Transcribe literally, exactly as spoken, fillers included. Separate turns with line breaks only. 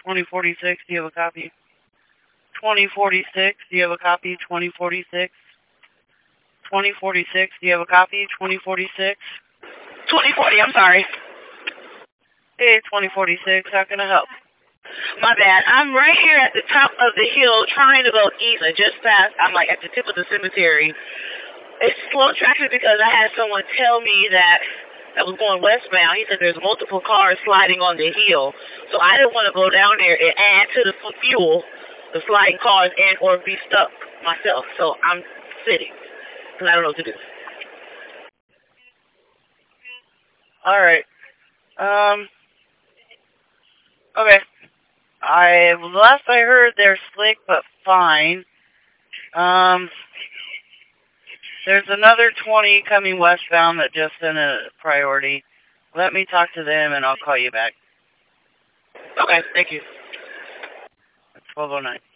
twenty forty-six, do you have a copy? twenty forty-six, do you have a copy? twenty forty-six. twenty forty-six, do you have a copy? twenty forty-six.
twenty forty, I'm sorry.
Hey, twenty forty-six, how can I help?
My bad. I'm right here at the top of the hill trying to go east. I just passed. I'm like at the tip of the cemetery. It's slow traffic because I had someone tell me that I was going westbound. He said there's multiple cars sliding on the hill. So I didn't want to go down there and add to the fuel, the sliding cars, and or be stuck myself. So I'm sitting because I don't know what to do.
All right. Um. Okay. I last I heard they're slick but fine. Um. There's another twenty coming westbound that just sent a priority. Let me talk to them and I'll call you back.
Okay, thank you.
twelve oh nine.